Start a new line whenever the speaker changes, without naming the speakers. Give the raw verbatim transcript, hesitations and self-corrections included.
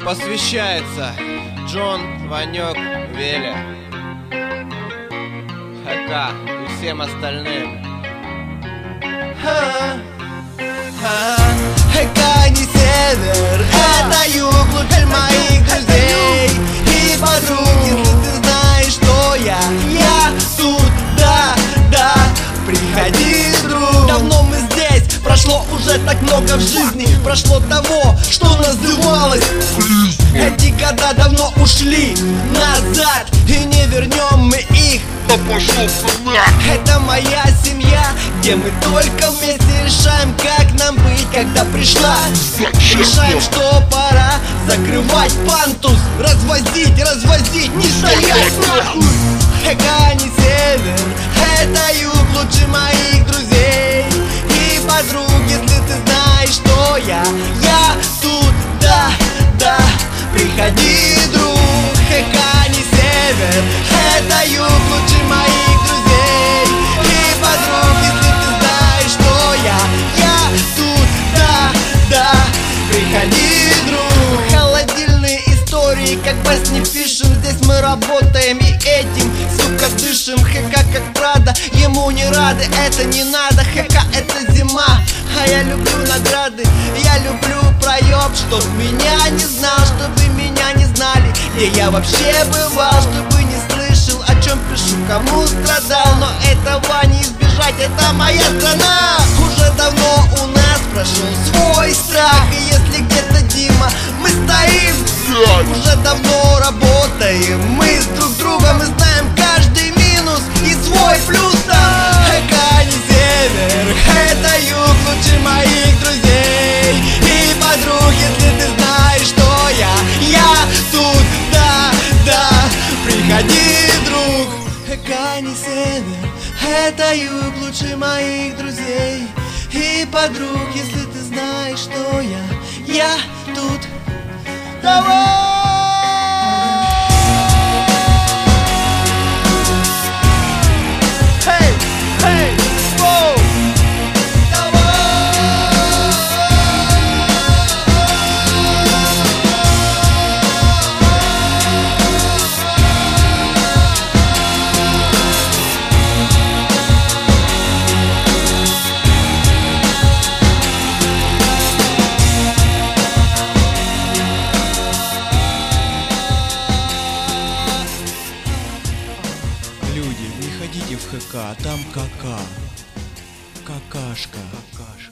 Посвящается Джон, Ванек, Веля, ХК и всем остальным.
ХК не север, это юг, лучше моих друзей и подруг. Если ты знаешь, что я, я тут, да, да, приходи, друг. Давно мы здесь, прошло уже так много в жизни. Прошло того, что называлось жизнь. Эти года давно ушли назад, и не вернем мы их.
Да пошел ты на!
Это моя семья, где мы только вместе решаем, как нам быть, когда пришла. Решаем, что пора закрывать пантус, развозить, развозить, не стоять нахуй. ХК не север, это юг, лучше моих друзей и подруг. Если ты знаешь, что я, я тут, да, да, приходи, друг. ХК не север, это юг, лучше моих друзей и подруг. Если ты знаешь, что я, я тут, да, да, приходи, друг. Холодильные истории, как во сне пишем. Здесь мы работаем и этим, сука, дышим. ХК как Прада, ему не рады, это не надо. ХК это зима, а я люблю награды. Я люблю проеб, чтоб меня не знал, чтобы меня не знали, где я вообще бывал, чтобы не слышал, о чем пишу, кому страдал. Но этого не избежать, это моя страна. Уже давно у нас прошел свой страх, и если где-то Дима, мы стоим. Уже давно работаем мы с друг другом, мы знаем каждый минус и свой плюс там. ХК не север, это юг, лучше моих друзей и подруг. Если ты знаешь, что я, я тут, да, да, приходи, друг. ХК не север, это юг, лучше моих друзей и подруг. Если ты знаешь, что я, я тут. Давай! Hey, hey, whoa!
Люди, не ходите в ХК, там кака. Какашка. Какашка.